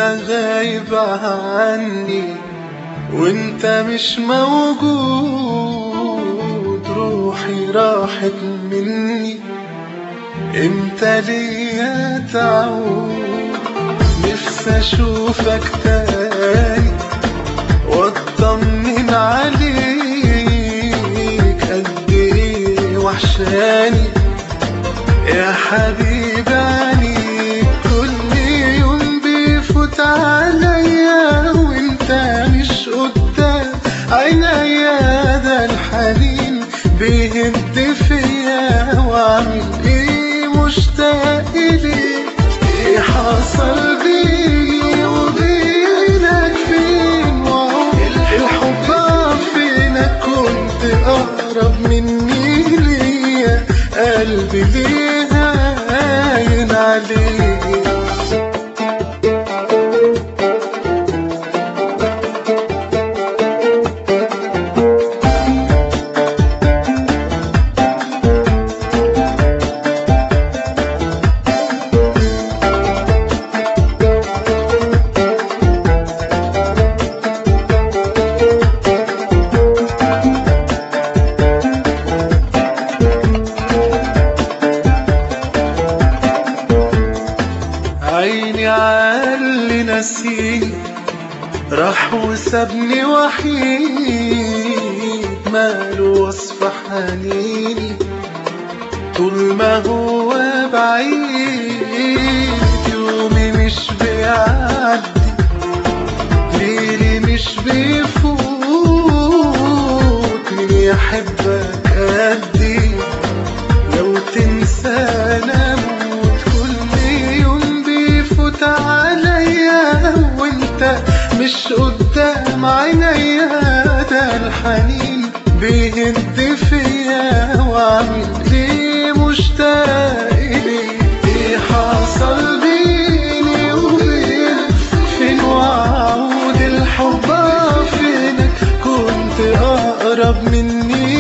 غايب عني وانت مش موجود، روحي راحت مني امتى ليا تعود. نفسي اشوفك تاني واطمن عليك، قد ايه وحشاني يا حبيبي عنيك. كل يوم بيفوت عليا وانت مش قدام عينيا، ده الحنين بيهد فيا واعمل ايه مشتاق ليك. ايه حصل بيني وبينك فين الحب فينك، كنت اقرب مني ليا قلبي ليه هاين عليك. عيني عاللي نسيني راح وسابني وحيد، ماله وصف حنيني طول ما هو بعيد. يومي مش بيعدي، ليلي مش بيفوت، مين يحبك قدي لو تنسانا موت. كل يوم بيفوت عليا وانت مش قدام عينيا، ده الحنين بيهد فيا واعمل ايه مشتاق ليك. ايه حصل بيني وبينك فين وعود الحب فينك، كنت اقرب مني